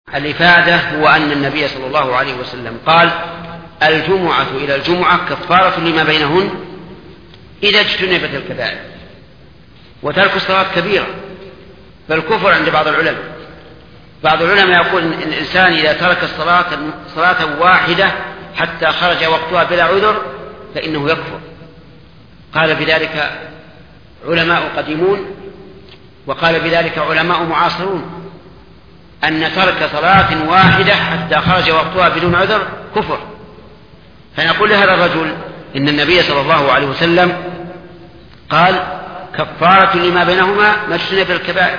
الإفادة هو أن النبي صلى الله عليه وسلم قال: الجمعة إلى الجمعة كفارة لما بينهن إذا اجتنبت الكبائر. وترك الصلاة كبيرة، بل كفر عند بعض العلماء. بعض العلماء يقول إن الإنسان إذا ترك صلاة واحدة حتى خرج وقتها بلا عذر فإنه يكفر. قال بذلك علماء قديمون، وقال بذلك علماء معاصرون، أن ترك صلاة واحدة حتى خرج وقتها بدون عذر كفر. فنقول لهذا الرجل إن النبي صلى الله عليه وسلم قال: كفارة لما بينهما ما اجتنب الكبائر.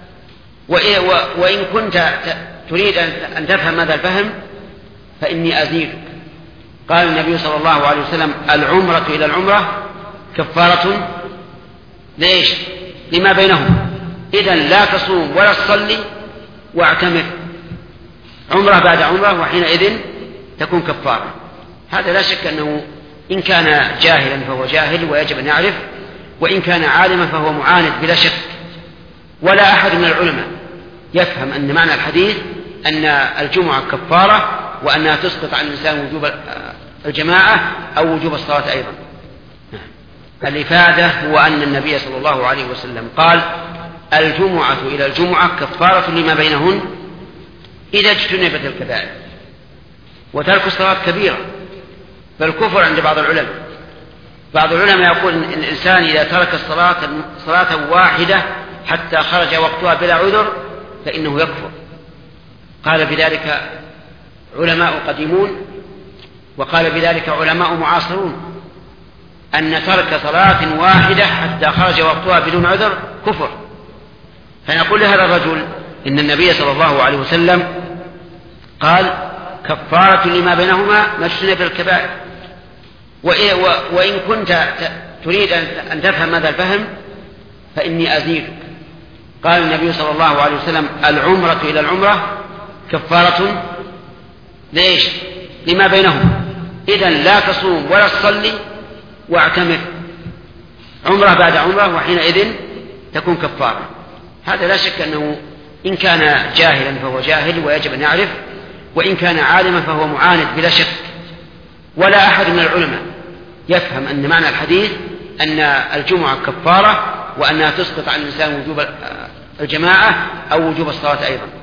وإن كنت تريد أن تفهم هذا الفهم فإني أزيدك. قال النبي صلى الله عليه وسلم: العمرة إلى العمرة كفارة ليش؟ لما بينهما. إذن لا تصوم ولا تصلي واعتمر عمرة بعد عمرة، وحينئذ تكون كفارة. هذا لا شك أنه إن كان جاهلا فهو جاهل ويجب أن يعرف، وإن كان عالما فهو معاند بلا شك. ولا أحد من العلماء يفهم أن معنى الحديث أن الجمعة كفارة وأنها تسقط عن الإنسان وجوب الجماعة أو وجوب الصلاة أيضا. الإفادة هو أن النبي صلى الله عليه وسلم قال: الجمعة إلى الجمعة كفارة لما بينهن إذا اجتنبت الكبائر. وترك الصلاة كبيرة، بل كفر عند بعض العلماء. بعض العلماء يقول إن الإنسان إذا ترك صلاة واحدة حتى خرج وقتها بلا عذر فإنه يكفر. قال بذلك علماء قديمون، وقال بذلك علماء معاصرون، أن ترك صلاة واحدة حتى خرج وقتها بدون عذر كفر. فنقول لهذا الرجل إن النبي صلى الله عليه وسلم قال: كفارة لما بينهما ما اجتنب الكبائر. وإن كنت تريد أن تفهم هذا الفهم فإني أزيدك. قال النبي صلى الله عليه وسلم: العمرة إلى العمرة كفارة ليش؟ لما بينهما. إذن لا تصوم ولا تصلي واعتمر عمرة بعد عمرة، وحينئذ تكون كفارة. هذا لا شك أنه إن كان جاهلا فهو جاهل ويجب أن يعرف، وإن كان عالما فهو معاند بلا شك. ولا أحد من العلماء يفهم أن معنى الحديث أن الجمعة كفارة وأنها تسقط عن الإنسان وجوب الجماعة أو وجوب الصلاة أيضا.